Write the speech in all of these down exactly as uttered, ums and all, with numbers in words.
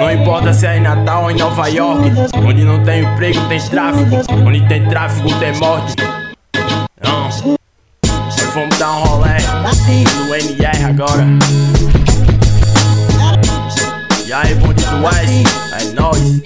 Não importa se é em Natal ou em Nova York. Onde não tem emprego tem tráfico. Onde tem tráfico tem morte. Não. Nós vamos dar um rolê no N R agora. E aí, bonde do West, é nóis.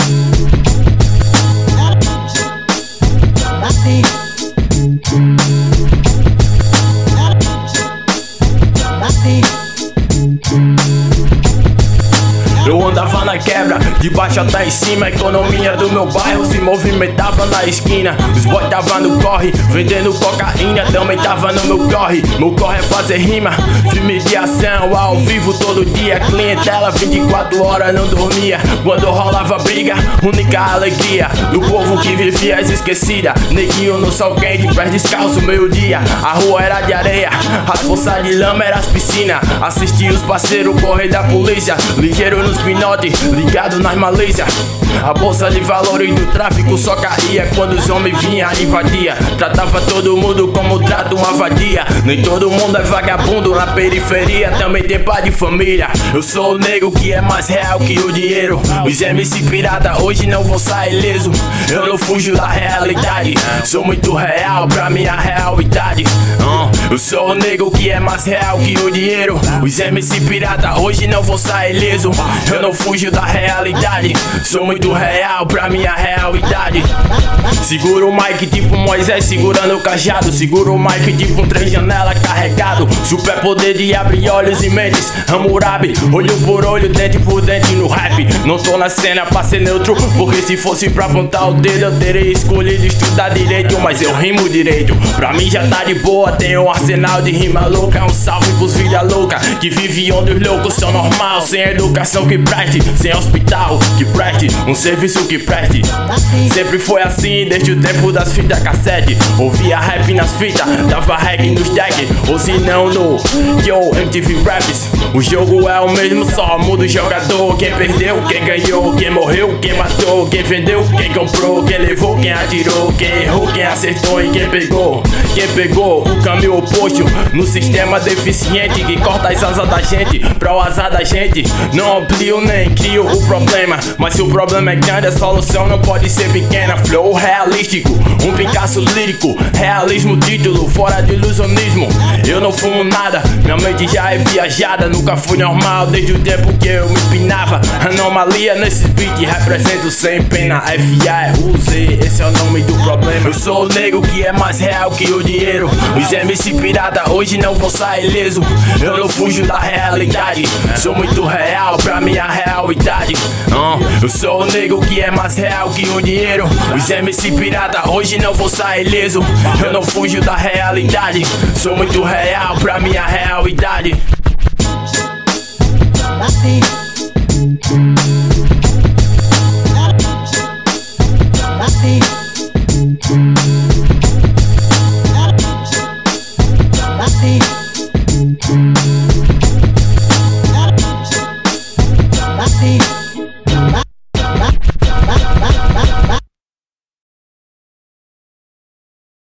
Eu andava na quebra, de baixo até em cima. A economia do meu bairro se movimentava na esquina. Os boys tava no corre, vendendo cocaína. Também tava no meu corre, meu corre é fazer rima. Filme de ação, ao vivo todo dia. Clientela vinte e quatro horas não dormia. Quando rolava briga, única alegria do povo que vivia as esquecida. Neguinho no sol quente, pés descalço, meio dia. A rua era de areia, as poças de lama eram as piscinas. Assistia os parceiros correr da polícia, ligeiro nos pinote, ligado nas malícias. A bolsa de valores do tráfico só caía quando os homens vinham invadia. Tratava todo mundo como trata uma vadia. Nem todo mundo é vagabundo na periferia, também tem pai de família. Eu sou o nego que é mais real que o dinheiro. Os M C pirata hoje não vão sair ileso. Eu não fujo da realidade, sou muito real pra minha realidade. uh, Eu sou o nego que é mais real que o dinheiro. Os M C pirata hoje não vão sair ileso. Eu não fujo da realidade, sou muito real pra minha realidade. Seguro o mic tipo Moisés segurando o cajado. Seguro o mic tipo um três janelas carregado. Super poder de abrir olhos e mentes. Hammurabi, olho por olho, dente por dente no rap. Não tô na cena pra ser neutro, porque se fosse pra apontar o dedo eu teria escolhido estudar direito. Mas eu rimo direito, pra mim já tá de boa. Tenho um arsenal de rima louca. Um salve pros vida louca que vive onde os loucos são normal. Sem educação que preste, sem hospital que preste, um serviço que preste. Sempre foi assim desde o tempo das fitas cassete. Ouvia rap nas fitas, dava reggae nos decks. Ou se não no Yo M T V Raps. O jogo é o mesmo, só muda o jogador. Quem perdeu, quem ganhou, quem morreu, quem matou, quem vendeu, quem comprou, quem levou, quem atirou, quem errou, quem acertou e quem pegou. Quem pegou o caminho oposto no sistema deficiente que corta as asas da gente pra o azar da gente. Não amplio nem crio o problema, mas se o problema é grande a solução não pode ser pequena. Flow realístico, um Picasso lírico, realismo título, fora de ilusionismo. Eu não fumo nada, minha mente já é viajada. Nunca fui normal desde o tempo que eu me empinava. Anomalia nesses beats, represento sem pena. F A U Z, esse é o nome do problema. Eu sou o nego que é mais real que o dinheiro. Os M C pirata hoje não vão sair ileso. Eu não fujo da realidade, sou muito real pra minha realidade. uh, Eu sou o nego que é mais real que o dinheiro. Os M C pirata hoje não vão sair ileso. Eu não fujo da realidade, sou muito real pra minha realidade.